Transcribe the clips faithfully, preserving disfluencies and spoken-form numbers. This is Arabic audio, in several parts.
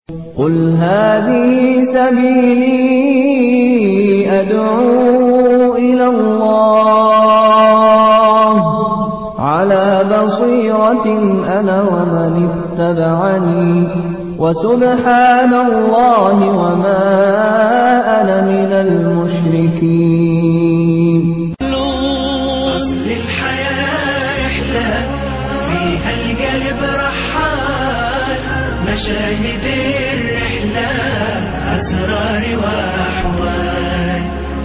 قل هذه سبيلي أدعو إلى الله على بصيرة أنا ومن اتبعني وسبحان الله وما أنا من المشركين. أصل الحياة رحلة فيها القلب رحال، مشاهد الرحلة أسرار وأحوال.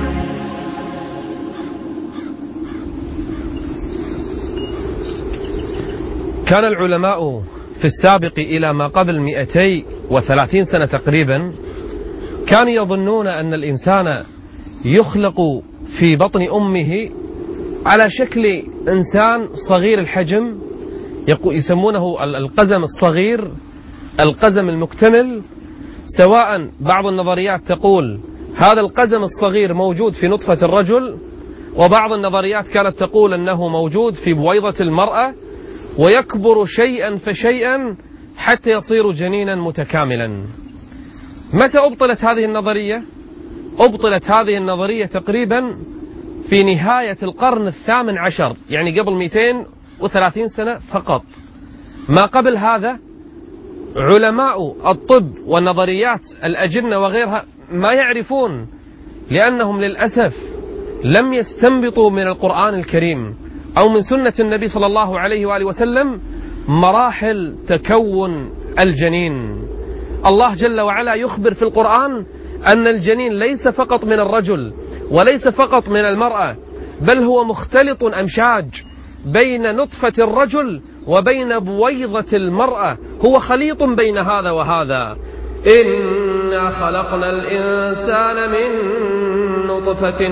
كان العلماء في السابق إلى ما قبل مئتي وثلاثين سنة تقريبا كانوا يظنون أن الإنسان يخلق في بطن أمه على شكل إنسان صغير الحجم، يسمونه القزم الصغير، القزم المكتمل. سواء بعض النظريات تقول هذا القزم الصغير موجود في نطفة الرجل، وبعض النظريات كانت تقول أنه موجود في بويضة المرأة، ويكبر شيئا فشيئا حتى يصير جنينا متكاملا. متى أبطلت هذه النظرية؟ أبطلت هذه النظرية تقريبا في نهاية القرن الثامن عشر، يعني قبل مئتين وثلاثين سنة فقط. ما قبل هذا علماء الطب والنظريات الأجنة وغيرها ما يعرفون، لأنهم للأسف لم يستنبطوا من القرآن الكريم أو من سنة النبي صلى الله عليه وآله وسلم مراحل تكون الجنين. الله جل وعلا يخبر في القرآن أن الجنين ليس فقط من الرجل وليس فقط من المرأة، بل هو مختلط أمشاج بين نطفة الرجل وبين بويضة المرأة، هو خليط بين هذا وهذا. إنا خلقنا الإنسان من نطفة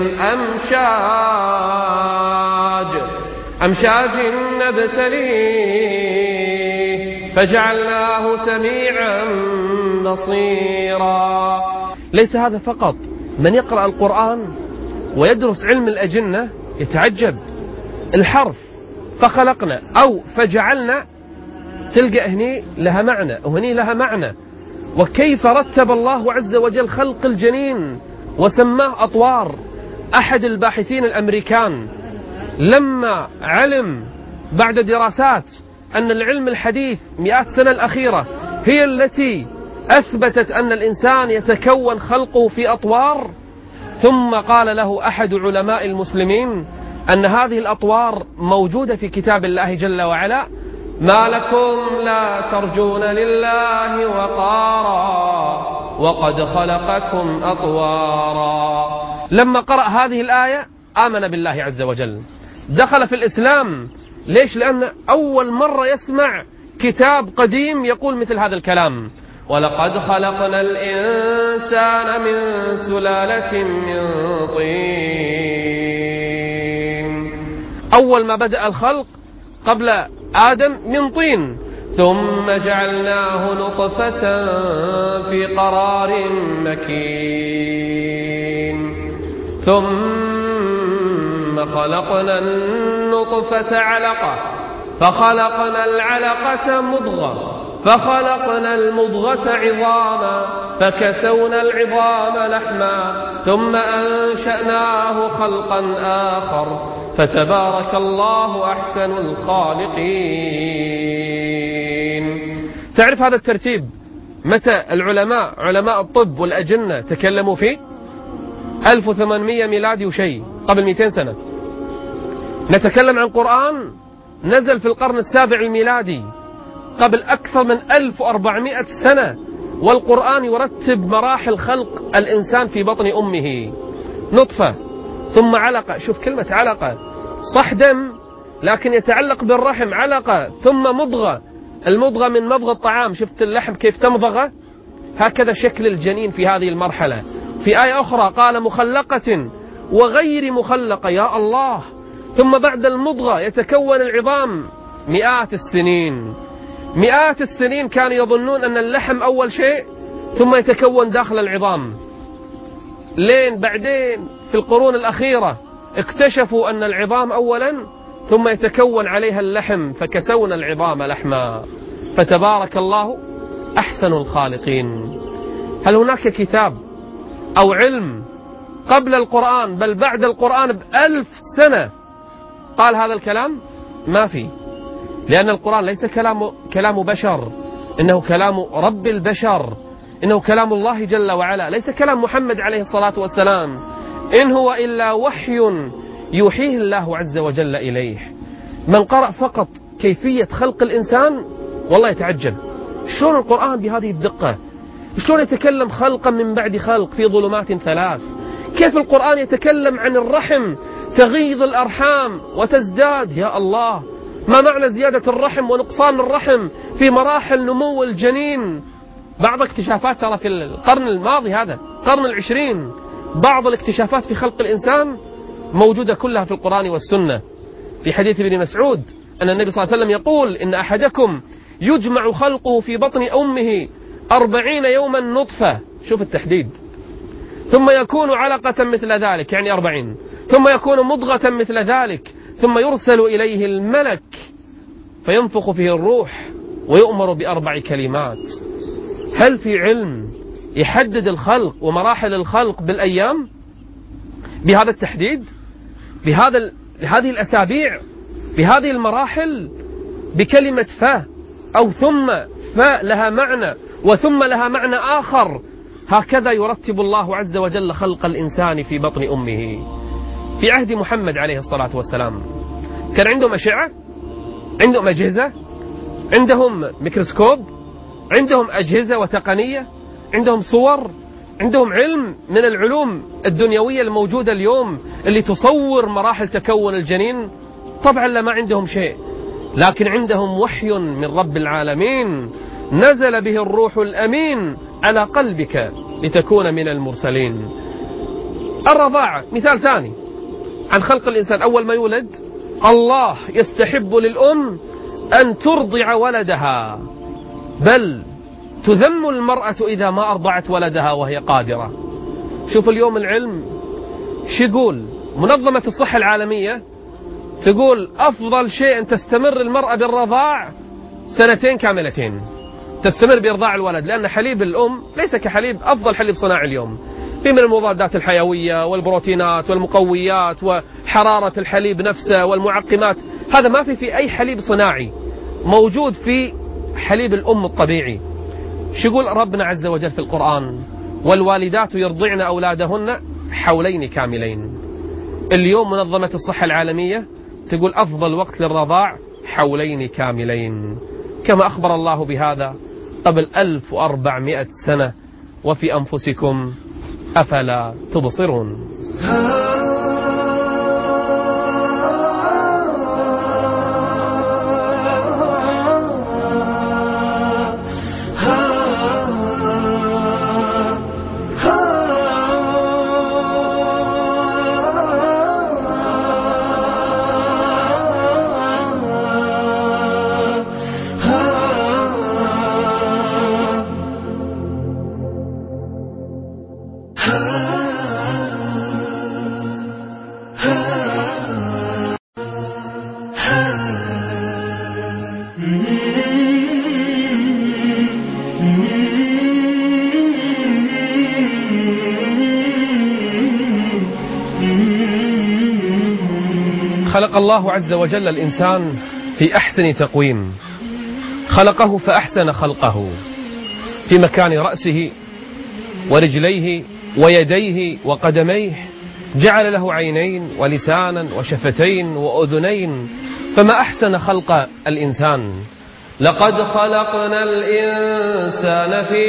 أمشاج أمشاج نبتليه فجعلناه سميعا بصيرا. ليس هذا فقط، من يقرأ القرآن ويدرس علم الأجنة يتعجب. الحرف فخلقنا أو فجعلنا تلقى هني لها معنى وهني لها معنى، وكيف رتب الله عز وجل خلق الجنين وسماه أطوار. أحد الباحثين الأمريكان لما علم بعد دراسات أن العلم الحديث مئات سنة الأخيرة هي التي أثبتت أن الإنسان يتكون خلقه في أطوار، ثم قال له أحد علماء المسلمين أن هذه الأطوار موجودة في كتاب الله جل وعلا. ما لكم لا ترجون لله وقارا وقد خلقكم أطوارا. لما قرأ هذه الآية آمن بالله عز وجل، دخل في الإسلام. ليش؟ لأن أول مرة يسمع كتاب قديم يقول مثل هذا الكلام: ولقد خلقنا الإنسان من سلالة من طين. أول ما بدأ الخلق قبل آدم من طين، ثم جعلناه نطفة في قرار مكين، ثم خلقنا النطفة علقة، فخلقنا العلقة مضغة، فخلقنا المضغة عظاما، فكسونا العظام لحما، ثم أنشأناه خلقا آخر، فتبارك الله أحسن الخالقين. تعرف هذا الترتيب متى العلماء علماء الطب والأجنة تكلموا فيه؟ ألف وثمانمئة ميلادي وشيء، قبل مئتين سنة. نتكلم عن قرآن نزل في القرن السابع الميلادي، قبل أكثر من ألف وأربعمئة سنة، والقرآن يرتب مراحل خلق الإنسان في بطن أمه. نطفة ثم علقة. شوف كلمة علقة، صح دم لكن يتعلق بالرحم، علقة ثم مضغة، المضغة من مضغ الطعام، شفت اللحم كيف تمضغه؟ هكذا شكل الجنين في هذه المرحلة. في آية أخرى قال مخلقة وغير مخلقة، يا الله. ثم بعد المضغة يتكون العظام. مئات السنين مئات السنين كانوا يظنون أن اللحم أول شيء ثم يتكون داخل العظام، لين بعدين في القرون الأخيرة اكتشفوا أن العظام أولا ثم يتكون عليها اللحم، فكسونا العظام لحما، فتبارك الله أحسن الخالقين. هل هناك كتاب أو علم قبل القرآن بل بعد القرآن بألف سنة قال هذا الكلام؟ ما في، لأن القرآن ليس كلام كلام بشر، إنه كلام رب البشر، إنه كلام الله جل وعلا، ليس كلام محمد عليه الصلاة والسلام، إن هو إلا وحي يوحيه الله عز وجل إليه. من قرأ فقط كيفية خلق الإنسان والله يتعجب، شلون القرآن بهذه الدقة، شلون يتكلم خلقا من بعد خلق في ظلمات ثلاث، كيف القرآن يتكلم عن الرحم تغيض الأرحام وتزداد، يا الله ما معنى زيادة الرحم ونقصان الرحم في مراحل نمو الجنين. بعض اكتشافات ترى في القرن الماضي هذا القرن العشرين، بعض الاكتشافات في خلق الإنسان موجودة كلها في القرآن والسنة. في حديث ابن مسعود أن النبي صلى الله عليه وسلم يقول إن أحدكم يجمع خلقه في بطن أمه أربعين يوما نطفة، شوف التحديد، ثم يكون علقة مثل ذلك يعني أربعين، ثم يكون مضغة مثل ذلك، ثم يرسل إليه الملك فينفخ فيه الروح ويؤمر بأربع كلمات. هل في علم يحدد الخلق ومراحل الخلق بالأيام بهذا التحديد، بهذا هذه الأسابيع، بهذه المراحل، بكلمة فا أو ثم فا لها معنى وثم لها معنى آخر؟ هكذا يرتب الله عز وجل خلق الإنسان في بطن أمه. في عهد محمد عليه الصلاة والسلام كان عندهم أشعة، عندهم أجهزة، عندهم ميكروسكوب، عندهم أجهزة وتقنية، عندهم صور، عندهم علم من العلوم الدنيوية الموجودة اليوم اللي تصور مراحل تكون الجنين؟ طبعا لا، ما عندهم شيء، لكن عندهم وحي من رب العالمين نزل به الروح الأمين على قلبك لتكون من المرسلين. الرضاعة مثال ثاني عن خلق الإنسان. أول ما يولد الله يستحب للأم أن ترضع ولدها، بل تذم المرأة إذا ما أرضعت ولدها وهي قادرة. شوف اليوم العلم شو يقول، منظمة الصحة العالمية تقول أفضل شيء أن تستمر المرأة بالرضاع سنتين كاملتين، تستمر بإرضاع الولد، لأن حليب الأم ليس كحليب أفضل حليب صناعي اليوم، في من المضادات الحيوية والبروتينات والمقويات وحرارة الحليب نفسه والمعقمات، هذا ما في في أي حليب صناعي، موجود في حليب الأم الطبيعي. شو يقول ربنا عز وجل في القرآن؟ والوالدات يرضعن أولادهن حولين كاملين. اليوم منظمة الصحة العالمية تقول أفضل وقت للرضاع حولين كاملين، كما أخبر الله بهذا قبل ألف وأربعمائة سنة، وفي أنفسكم أفلا تبصرون. خلق الله عز وجل الإنسان في أحسن تقويم، خلقه فأحسن خلقه في مكان رأسه ورجليه ويديه وقدميه، جعل له عينين ولسانا وشفتين وأذنين، فما أحسن خلق الإنسان. لقد خلقنا الإنسان في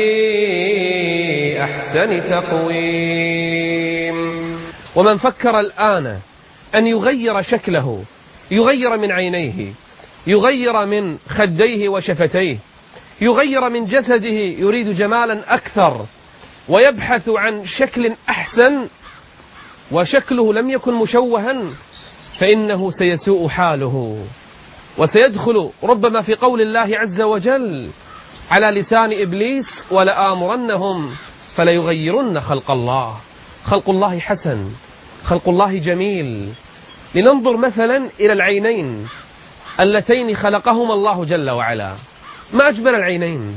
أحسن تقويم. ومن فكر الآن أن يغير شكله، يغير من عينيه، يغير من خديه وشفتيه، يغير من جسده، يريد جمالا أكثر ويبحث عن شكل أحسن، وشكله لم يكن مشوها، فإنه سيسوء حاله وسيدخل ربما في قول الله عز وجل على لسان إبليس ولآمرنهم فليغيرن خلق الله. خلق الله حسن، خلق الله جميل. لننظر مثلا إلى العينين اللتين خلقهما الله جل وعلا. ما أجمل العينين،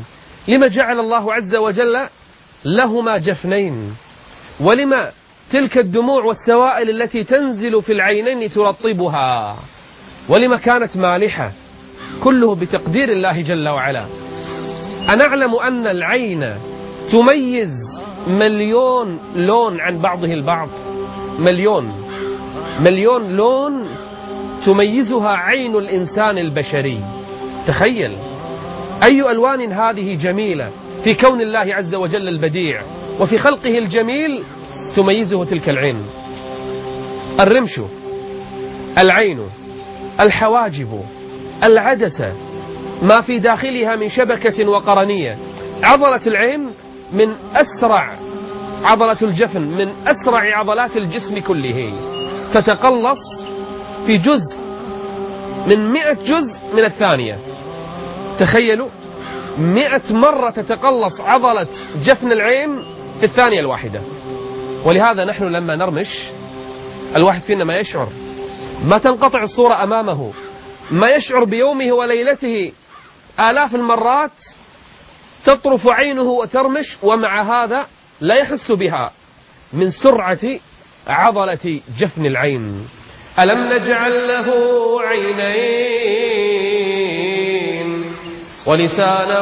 لما جعل الله عز وجل لهما جفنين؟ ولما تلك الدموع والسوائل التي تنزل في العينين ترطبها؟ ولما كانت مالحة؟ كله بتقدير الله جل وعلا. أنعلم أن العين تميز مليون لون عن بعضه البعض؟ مليون مليون لون تميزها عين الإنسان البشري. تخيل أي ألوان هذه جميلة في كون الله عز وجل البديع وفي خلقه الجميل تميزه تلك العين. الرمش، العين، الحواجب، العدسة، ما في داخلها من شبكة وقرنية. عضلة العين من أسرع عضلة الجفن من أسرع عضلات الجسم كله، تتقلص في جزء من مئة جزء من الثانية. تخيلوا مئة مرة تتقلص عضلة جفن العين في الثانية الواحدة. ولهذا نحن لما نرمش الواحد فينا ما يشعر، ما تنقطع الصورة أمامه، ما يشعر بيومه وليلته آلاف المرات تطرف عينه وترمش، ومع هذا لا يحس بها من سرعة عضلة جفن العين. ألم نجعل له عينين ولسانا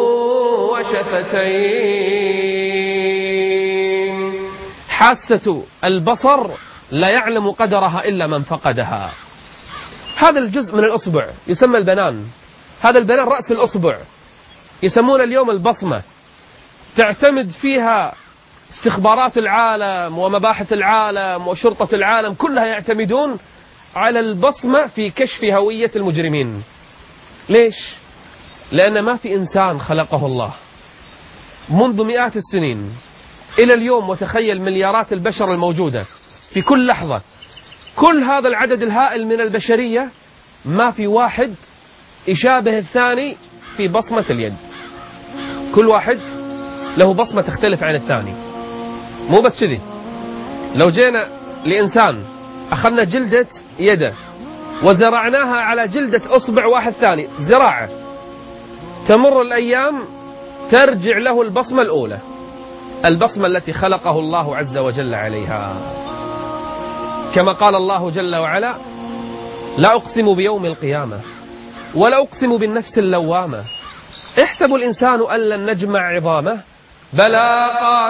وشفتين؟ حاسة البصر لا يعلم قدرها إلا من فقدها. هذا الجزء من الأصبع يسمى البنان، هذا البنان رأس الأصبع، يسمون اليوم البصمة، تعتمد فيها استخبارات العالم ومباحث العالم وشرطة العالم، كلها يعتمدون على البصمة في كشف هوية المجرمين. ليش؟ لأن ما في إنسان خلقه الله منذ مئات السنين إلى اليوم، وتخيل مليارات البشر الموجودة في كل لحظة، كل هذا العدد الهائل من البشرية ما في واحد يشابه الثاني في بصمة اليد. كل واحد له بصمة تختلف عن الثاني. مو بس كذي، لو جينا لإنسان أخذنا جلدة يده وزرعناها على جلدة أصبع واحد ثاني زراعة، تمر الأيام ترجع له البصمة الأولى، البصمة التي خلقه الله عز وجل عليها. كما قال الله جل وعلا: لا أقسم بيوم القيامة ولا أقسم بالنفس اللوامة احسب الإنسان أن لن نجمع عظامه بلى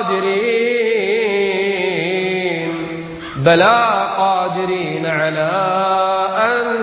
قادرين بلى قادرين على أن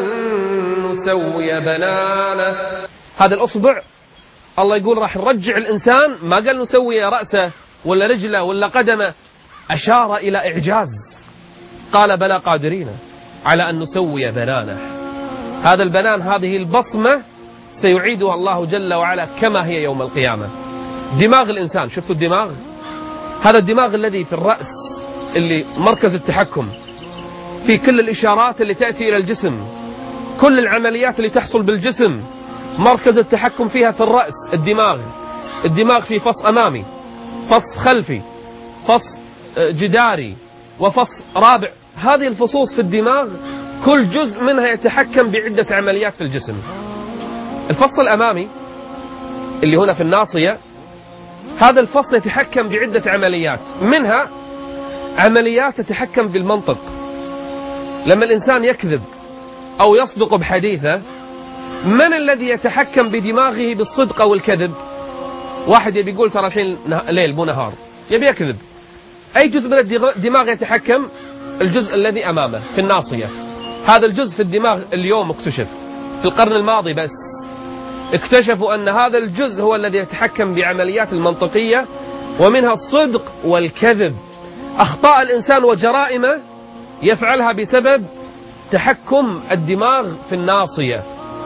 نسوي بنانه. هذا الأصبع الله يقول راح نرجع الإنسان، ما قال نسوي رأسه ولا رجله ولا قدمه، أشار إلى إعجاز، قال بلى قادرين على أن نسوي بنانه. هذا البنان، هذه البصمة سيعيدها الله جل وعلا كما هي يوم القيامة. دماغ الإنسان، شفتوا الدماغ؟ هذا الدماغ الذي في الرأس، اللي مركز التحكم في كل الإشارات اللي تأتي إلى الجسم، كل العمليات اللي تحصل بالجسم مركز التحكم فيها في الرأس، الدماغ. الدماغ في فص أمامي، فص خلفي، فص جداري، وفص رابع. هذه الفصوص في الدماغ كل جزء منها يتحكم بعدة عمليات في الجسم. الفص الأمامي اللي هنا في الناصية، هذا الفص يتحكم بعدة عمليات، منها عمليات تتحكم بالمنطق. لما الإنسان يكذب أو يصدق بحديثه، من الذي يتحكم بدماغه بالصدق أو الكذب؟ واحد يبي يقول ترى الحين ليل مو نهار، يبي يكذب. أي جزء من الدماغ يتحكم؟ الجزء الذي أمامه في الناصية. هذا الجزء في الدماغ اليوم اكتشف في القرن الماضي، بس اكتشفوا أن هذا الجزء هو الذي يتحكم بعمليات المنطقية، ومنها الصدق والكذب. أخطاء الإنسان وجرائمه يفعلها بسبب تحكم الدماغ في الناصية.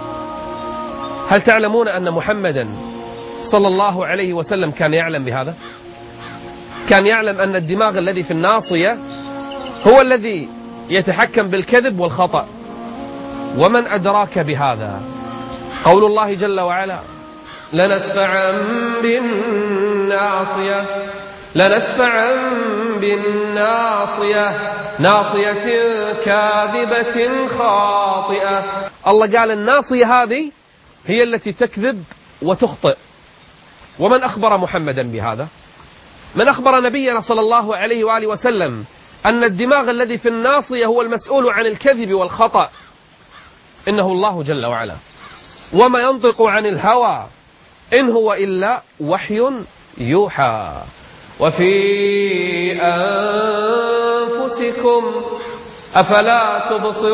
هل تعلمون أن محمدا صلى الله عليه وسلم كان يعلم بهذا؟ كان يعلم أن الدماغ الذي في الناصية هو الذي يتحكم بالكذب والخطأ. ومن أدراك بهذا؟ قول الله جل وعلا: لنسفعا بالناصية لنسفعا بالناصية ناصية كاذبة خاطئة. الله قال الناصية هذه هي التي تكذب وتخطئ. ومن أخبر محمدا بهذا؟ من أخبر نبينا صلى الله عليه وآله وسلم أن الدماغ الذي في الناصية هو المسؤول عن الكذب والخطأ؟ إنه الله جل وعلا. وما ينطق عن الهوى إن هو إلا وحي يوحى. وفي أنفسكم أفلا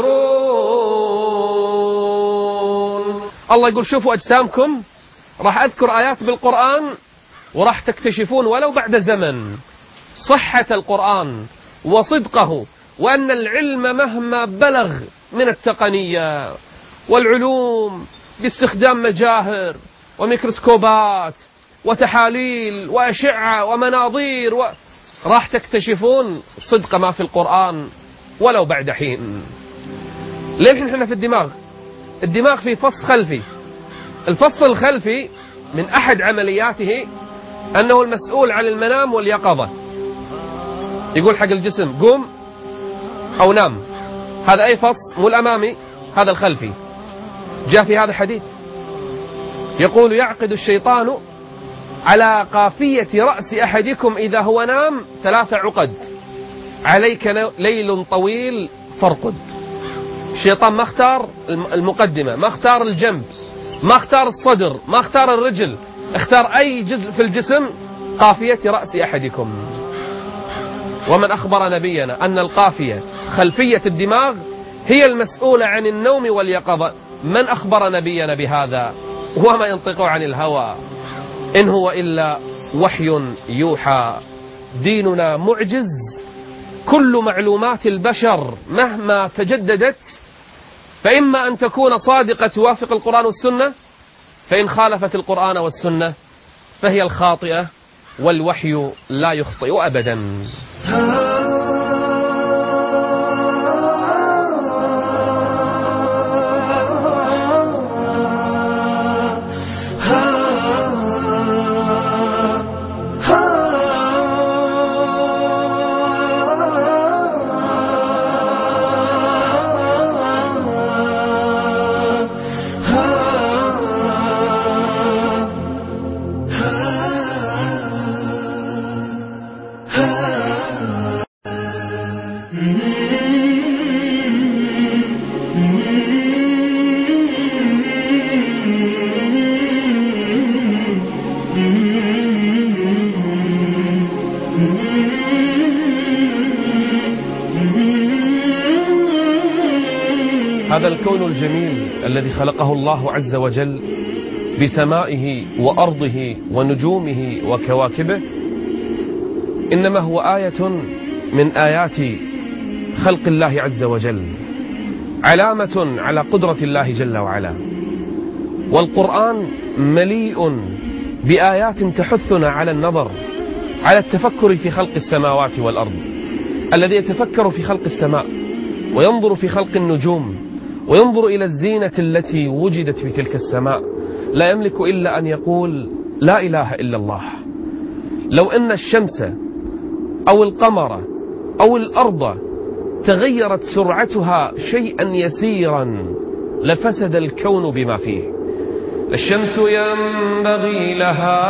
تبصرون. الله يقول شوفوا أجسامكم، راح أذكر آيات بالقرآن وراح تكتشفون ولو بعد زمن صحة القرآن وصدقه، وأن العلم مهما بلغ من التقنية والعلوم باستخدام مجاهر وميكروسكوبات وتحاليل وأشعة ومناظير و... راح تكتشفون صدق ما في القرآن ولو بعد حين. ليه احنا في الدماغ؟ الدماغ في فص خلفي. الفص الخلفي من أحد عملياته أنه المسؤول عن المنام واليقظة. يقول حق الجسم قوم أو نام. هذا أي فص؟ مو الأمامي، هذا الخلفي. جاء في هذا حديث يقول يعقد الشيطان على قافية رأس أحدكم إذا هو نام ثلاث عقد، عليك ليل طويل فارقد. الشيطان ما اختار المقدمة، ما اختار الجنب، ما اختار الصدر، ما اختار الرجل، اختار أي جزء في الجسم قافية رأس أحدكم. ومن أخبر نبينا أن القافية خلفية الدماغ هي المسؤولة عن النوم واليقظة؟ من أخبر نبينا بهذا؟ وما ينطق عن الهوى إن هو إلا وحي يوحى. ديننا معجز. كل معلومات البشر مهما تجددت فإما أن تكون صادقة توافق القرآن والسنة، فإن خالفت القرآن والسنة فهي الخاطئة، والوحي لا يخطئ أبدا. هذا الكون الجميل الذي خلقه الله عز وجل بسمائه وأرضه ونجومه وكواكبه إنما هو آية من آيات خلق الله عز وجل، علامة على قدرة الله جل وعلا. والقرآن مليء بآيات تحثنا على النظر، على التفكر في خلق السماوات والأرض. الذي يتفكر في خلق السماء وينظر في خلق النجوم وينظر إلى الزينة التي وجدت في تلك السماء لا يملك إلا أن يقول لا إله إلا الله. لو أن الشمس أو القمر أو الأرض تغيرت سرعتها شيئا يسيرا لفسد الكون بما فيه. الشمس ينبغي لها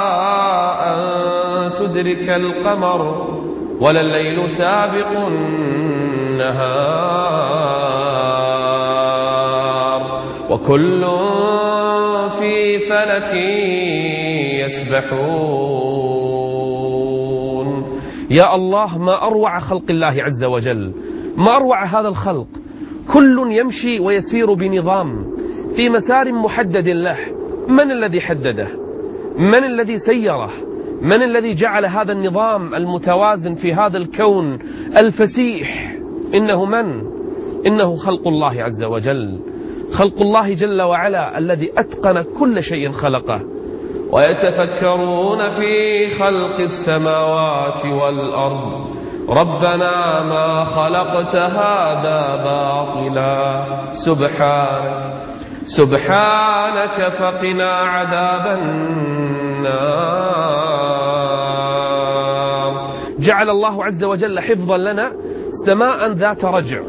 أن تدرك القمر ولا الليل سابق النهار وكل في فلك يسبحون. يا الله ما أروع خلق الله عز وجل، ما أروع هذا الخلق. كل يمشي ويسير بنظام في مسار محدد له. من الذي حدده؟ من الذي سيره؟ من الذي جعل هذا النظام المتوازن في هذا الكون الفسيح؟ إنه من؟ إنه خلق الله عز وجل، خلق الله جل وعلا الذي أتقن كل شيء خلقه. ويتفكرون في خلق السماوات والأرض ربنا ما خلقت هذا باطلا سبحانك سبحانك فقنا عذاب النار. جعل الله عز وجل حفظا لنا سماء ذات رجع.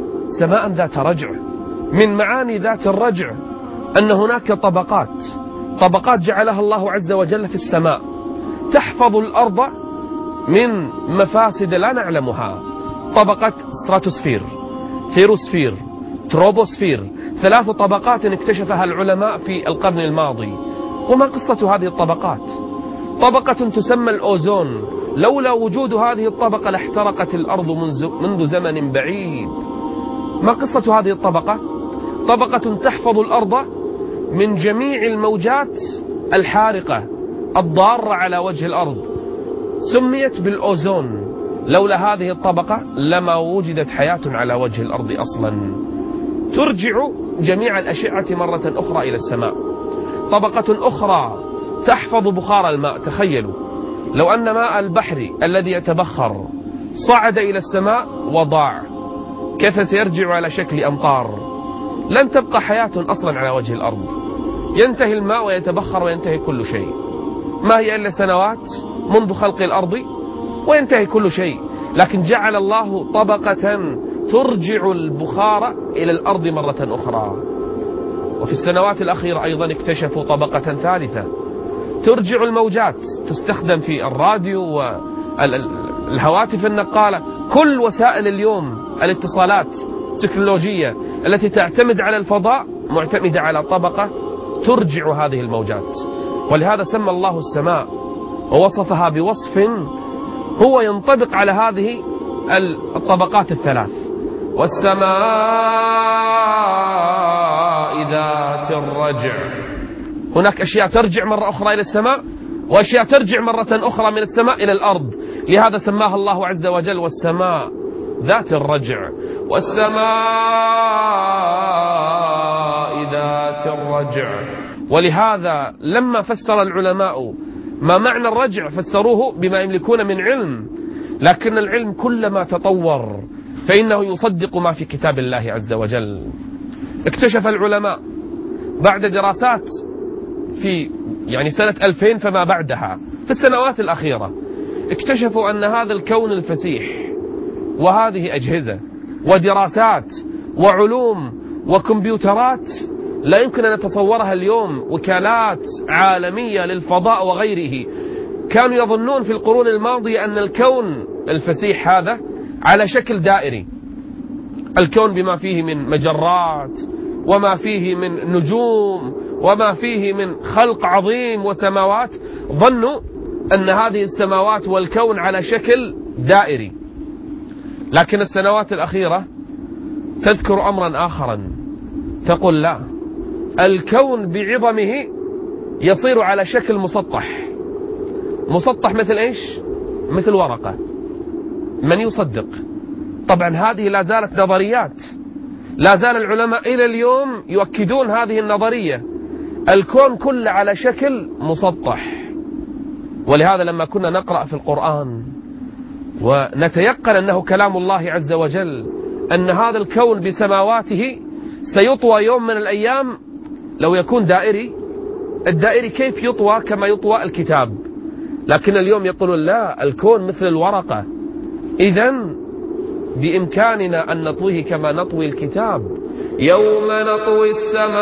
سماء ذات رجع من معاني ذات الرجع أن هناك طبقات. طبقات جعلها الله عز وجل في السماء تحفظ الأرض من مفاسد لا نعلمها. طبقة ستراتوسفير، ثيروسفير، تروبوسفير، ثلاث طبقات اكتشفها العلماء في القرن الماضي. وما قصة هذه الطبقات؟ طبقة تسمى الأوزون، لولا وجود هذه الطبقة لاحترقت الأرض منذ, منذ زمن بعيد. ما قصة هذه الطبقة؟ طبقة تحفظ الأرض من جميع الموجات الحارقة الضارة على وجه الأرض، سميت بالأوزون. لولا هذه الطبقة لما وجدت حياة على وجه الأرض أصلا. ترجع جميع الأشعة مرة أخرى إلى السماء. طبقة أخرى تحفظ بخار الماء. تخيلوا لو أن ماء البحر الذي يتبخر صعد إلى السماء وضاع، كيف سيرجع على شكل أمطار؟ لن تبقى حياة أصلا على وجه الأرض. ينتهي الماء ويتبخر وينتهي كل شيء. ما هي إلا سنوات منذ خلق الأرض وينتهي كل شيء. لكن جعل الله طبقة ترجع البخار إلى الأرض مرة أخرى. وفي السنوات الأخيرة أيضا اكتشفوا طبقة ثالثة ترجع الموجات، تستخدم في الراديو والهواتف النقالة، كل وسائل اليوم الاتصالات التكنولوجية التي تعتمد على الفضاء معتمدة على طبقة ترجع هذه الموجات. ولهذا سمى الله السماء ووصفها بوصف هو ينطبق على هذه الطبقات الثلاث: والسماء ذات الرجع. هناك أشياء ترجع مرة أخرى إلى السماء، وأشياء ترجع مرة أخرى من السماء إلى الأرض. لهذا سماها الله عز وجل والسماء ذات الرجع. والسماء ذات الرجع. ولهذا لما فسر العلماء ما معنى الرجع فسروه بما يملكون من علم، لكن العلم كلما تطور فإنه يصدق ما في كتاب الله عز وجل. اكتشف العلماء بعد دراسات في يعني سنة ألفين فما بعدها، في السنوات الأخيرة، اكتشفوا أن هذا الكون الفسيح وهذه أجهزة ودراسات وعلوم وكمبيوترات لا يمكن أن نتصورها اليوم، وكالات عالمية للفضاء وغيره. كانوا يظنون في القرون الماضية أن الكون الفسيح هذا على شكل دائري، الكون بما فيه من مجرات وما فيه من نجوم وما فيه من خلق عظيم وسماوات، ظنوا أن هذه السماوات والكون على شكل دائري. لكن السنوات الأخيرة تذكر أمرا آخرا، تقول لا، الكون بعظمه يصير على شكل مسطح. مسطح مثل إيش؟ مثل ورقة. من يصدق؟ طبعا هذه لا زالت نظريات، لا زال العلماء إلى اليوم يؤكدون هذه النظرية. الكون كله على شكل مسطح. ولهذا لما كنا نقرأ في القرآن ونتيقن أنه كلام الله عز وجل، أن هذا الكون بسماواته سيطوى يوم من الأيام لو يكون دائري، الدائري كيف يطوى؟ كما يطوى الكتاب. لكن اليوم يقولون لا، الكون مثل الورقة، إذن بإمكاننا أن نطويه كما نطوي الكتاب. يوم نطوي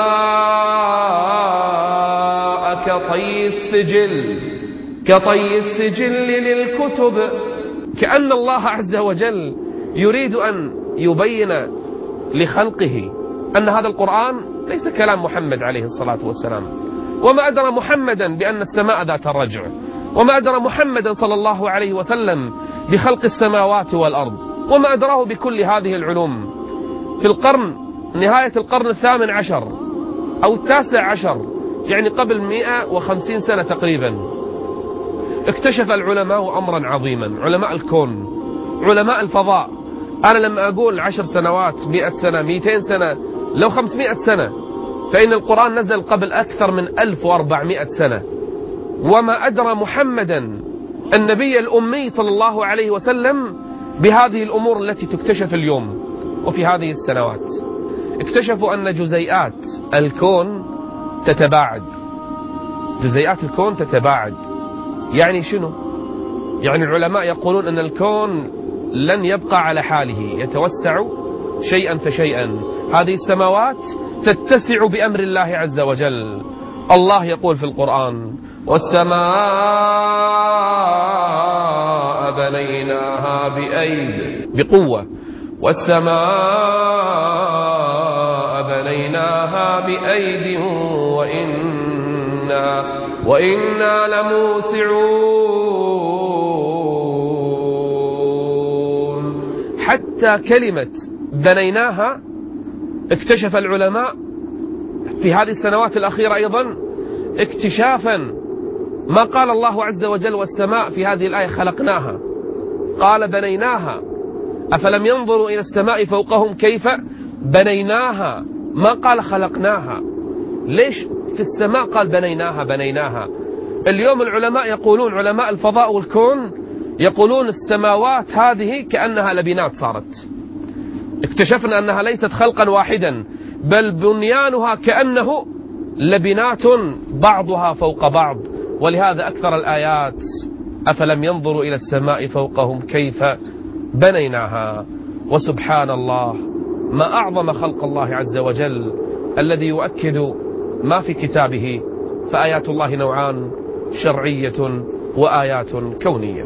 السماء كطي السجل كطي السجل للكتب. كأن الله عز وجل يريد أن يبين لخلقه أن هذا القرآن ليس كلام محمد عليه الصلاة والسلام. وما أدرى محمدا بأن السماء ذات الرجع، وما أدرى محمدا صلى الله عليه وسلم بخلق السماوات والأرض، وما أدراه بكل هذه العلوم. في القرن نهاية القرن الثامن عشر أو التاسع عشر، يعني قبل مئة وخمسين سنة تقريبا، اكتشف العلماء أمرا عظيما، علماء الكون، علماء الفضاء. أنا لما أقول عشر سنوات، مئة سنة، مئتين سنة، لو خمسمائة سنة، فإن القرآن نزل قبل أكثر من ألف وأربعمائة سنة. وما أدرى محمدا النبي الأمي صلى الله عليه وسلم بهذه الأمور التي تكتشف اليوم. وفي هذه السنوات اكتشفوا أن جزيئات الكون تتباعد. جزيئات الكون تتباعد يعني شنو؟ يعني العلماء يقولون أن الكون لن يبقى على حاله، يتوسع شيئا فشيئا. هذه السماوات تتسع بأمر الله عز وجل، الله يقول في القرآن: والسماء بنيناها بأيد بقوة والسماء بنيناها بأيد وإنا وإنا لموسعون. حتى كلمة بنيناها اكتشف العلماء في هذه السنوات الأخيرة أيضا اكتشافا ما قال الله عز وجل والسماء في هذه الآية خلقناها، قال بنيناها. أفلم ينظروا إلى السماء فوقهم كيف بنيناها، ما قال خلقناها. ليش في السماء قال بنيناها بنيناها؟ اليوم العلماء يقولون، علماء الفضاء والكون يقولون السماوات هذه كأنها لبنات صارت. اكتشفنا أنها ليست خلقا واحدا، بل بنيانها كأنه لبنات بعضها فوق بعض. ولهذا أكثر الآيات: أفلم ينظروا إلى السماء فوقهم كيف بنيناها. وسبحان الله، ما أعظم خلق الله عز وجل الذي يؤكد ما في كتابه. فآيات الله نوعان: شرعية وآيات كونية.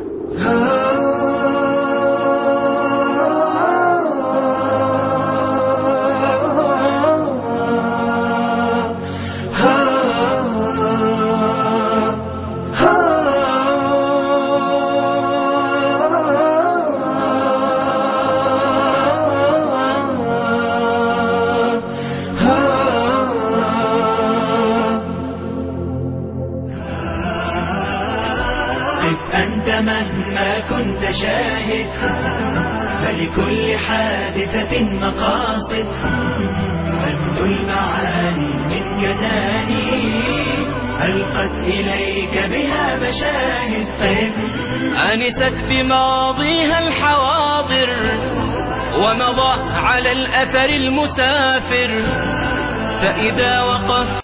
أنت مهما كنت شاهد، فلكل حادثة مقاصد، فد المعاني منك تاني ألقت إليك بها مشاهد. أنست بماضيها الحواضر ومضى على الأثر المسافر، فإذا وقف